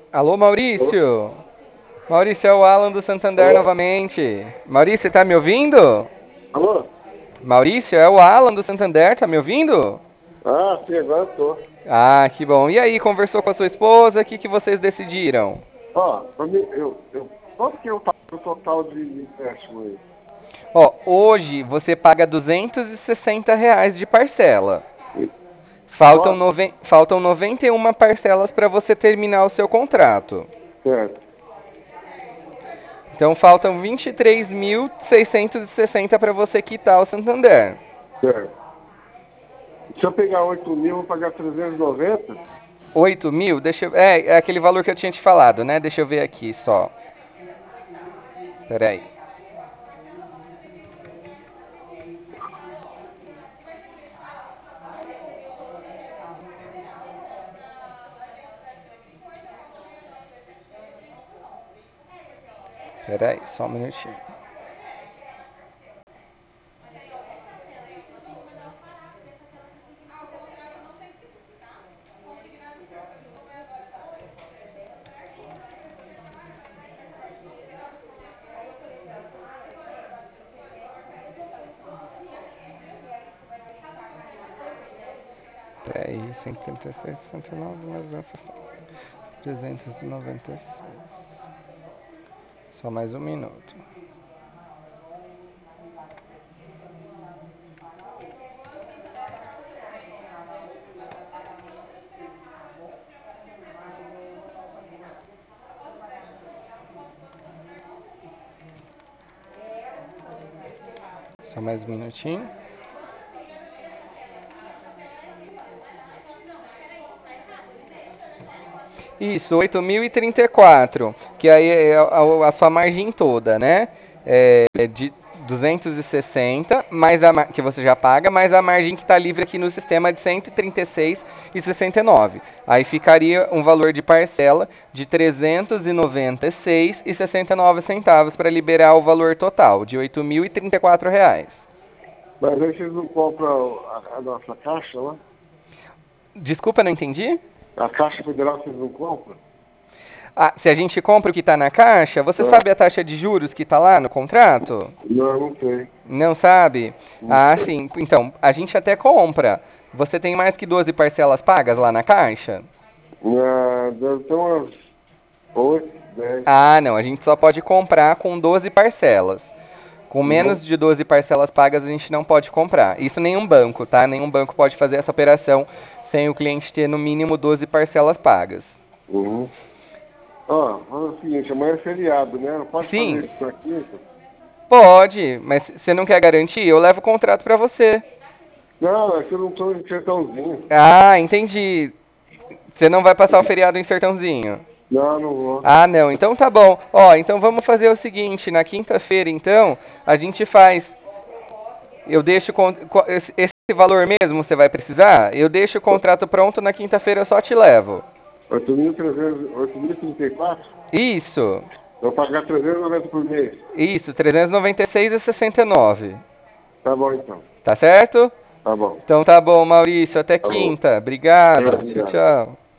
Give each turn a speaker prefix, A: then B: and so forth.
A: Alô,
B: Alô?
A: Maurício? Maurício, é o Alan do Santander
B: Alô?
A: novamente. Maurício, você tá me ouvindo?
B: Alô?
A: Maurício, é o Alan do Santander, tá me ouvindo?
B: Ah, sim, agora eu tô.
A: Ah, que bom. E aí, conversou com a sua esposa? O que vocês decidiram?
B: Ó, pra mim, quanto que eu pago o total de empréstimo aí?
A: Ó, hoje você paga R$ 260 de parcela.
B: Só?
A: Faltam 91 parcelas para você terminar o seu contrato.
B: Certo,
A: Então faltam 23.660 para você quitar o Santander.
B: certo. Se eu pegar 8 mil, eu vou pagar 390?
A: 8.000? É aquele valor que eu tinha te falado, né? Deixa eu ver aqui só. Peraí. Peraí, só um minutinho. Peraí, 136, 109, mais 396. Só mais um minuto. Só mais um minutinho. Isso, 8.034, que aí é a sua margem toda, né? É de 260, que você já paga, mais a margem que está livre aqui no sistema de 136,69. Aí ficaria um valor de parcela de 396,69 para liberar o valor total de R$ 8.034.
B: Mas aí vocês não compram a nossa caixa lá?
A: Desculpa, não entendi?
B: A Caixa Federal vocês não compram?
A: Ah, se a gente compra o que está na caixa, você
B: Ah,
A: sabe a taxa de juros que está lá no contrato?
B: não, não sei.
A: Não sabe?
B: Não
A: Ah,
B: sei.
A: sim. Então, a gente até compra. Você tem mais que 12 parcelas pagas lá na caixa?
B: Ah, deve ter umas 8, 10.
A: Ah, não. A gente só pode comprar com 12 parcelas. Com
B: Uhum.
A: menos de 12 parcelas pagas, a gente não pode comprar. Isso nenhum banco, tá? Nenhum banco pode fazer essa operação sem o cliente ter no mínimo 12 parcelas pagas.
B: Uhum. Ó, fala o seguinte, amanhã é feriado, né? Não pode
A: Sim,
B: fazer isso na quinta?
A: pode, mas você não quer garantir? Eu levo o contrato pra você.
B: Não, é que eu não tô em Sertãozinho.
A: Ah, entendi. Você não vai passar o feriado em Sertãozinho.
B: Não, não vou.
A: Ah, não. Então tá bom. Ó, então vamos fazer o seguinte, na quinta-feira, então, a gente faz. Eu deixo esse valor mesmo você vai precisar? Eu deixo o contrato pronto, na quinta-feira eu só te levo.
B: 8.300, 8.034?
A: Isso.
B: Vou pagar 390 por mês.
A: Isso, 396,69.
B: Tá bom, então.
A: Tá certo?
B: Tá bom.
A: Então tá bom, Maurício, até
B: Tá bom.
A: quinta. Obrigado. Tchau,
B: Obrigado.
A: tchau.